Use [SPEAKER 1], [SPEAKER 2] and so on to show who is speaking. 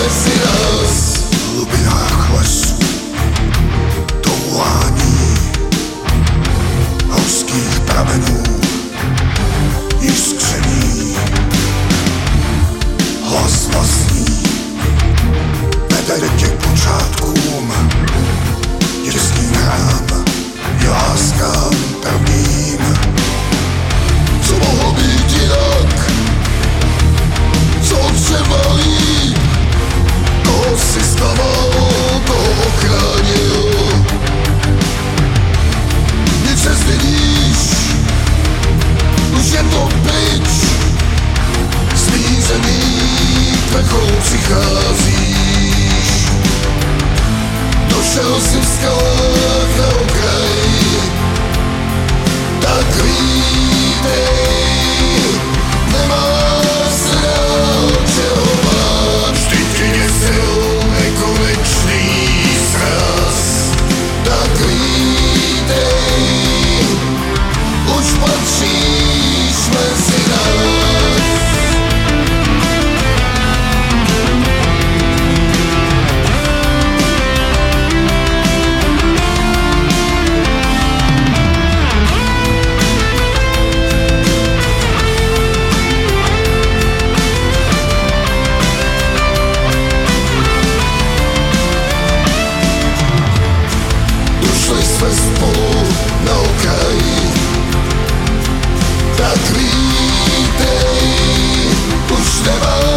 [SPEAKER 1] si nás.
[SPEAKER 2] V hlubinách lesů touhání horských pramenů jiskření. Hlas vlastní vede tě k počátkům dětským hrám i láskám prvním.
[SPEAKER 1] Co mohlo být jinak? Co třeba líp? Koho si zklamal, koho ochránil? Nic se změníš, už je to pryč. Smířený vrchol přicházíš. Došel si v skalách na okraj, tak vítej, nemáš se dál čeho bát. Vždyť tě děsil nekonečný sraz, tak vítej, už patříš mezi nás. Jsme spolu na okraji, tak vítej, už nemáš